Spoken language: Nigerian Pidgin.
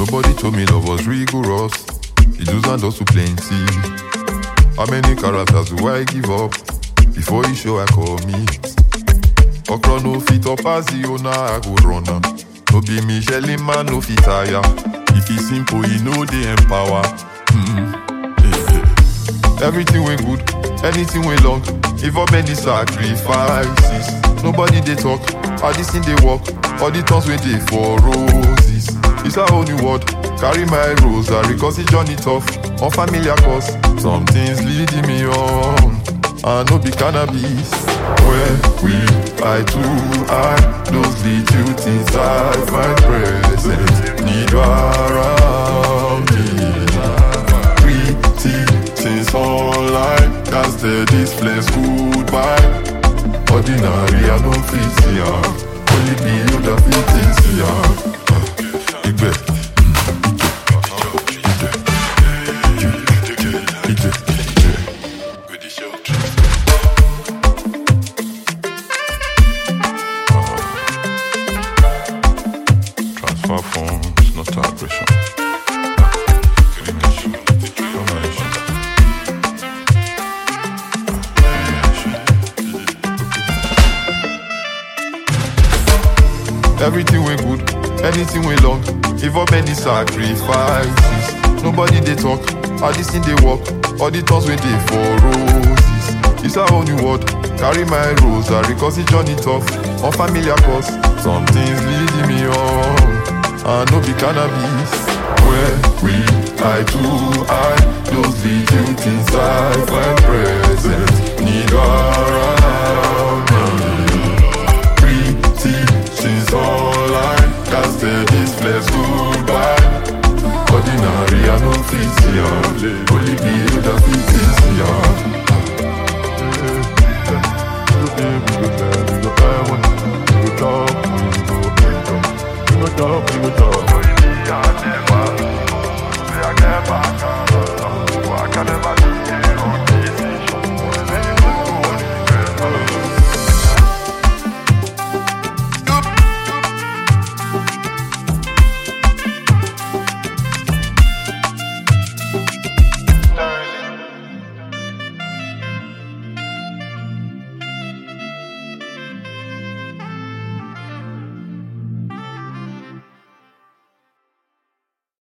Nobody told me love was rigorous. The do's and don'ts too plenty. How many characters do I give up before you show I commit? Okra no fit up as the owner, I go runner. No be Michelin man, no fit tire. If it's simple, you know they empower. Everything went good, anything went long. If up many sacrifices, nobody they talk, all this thing they walk, all the tongues went they for roses. It's a whole new world, carry my rosary, cause it's journey tough, unfamiliar cause. Some things leading me on, and no be cannabis. When we I too high, those little things I find present, need you around me. Pretty things online, can stay this place goodbye. Ordinary I no fit see ya, only be you that fit see ya. Igbe. Transfer forms, not aggression. Everything went good, anything went long. If up many sacrifices, nobody they talk, all this thing they walk, all the tongues went they for roses. It's a whole new world, carry my rosary, cause it's journey tough, unfamiliar cause. Some things leading me on, and no be cannabis. When we I too high, those little things I find present, need you around.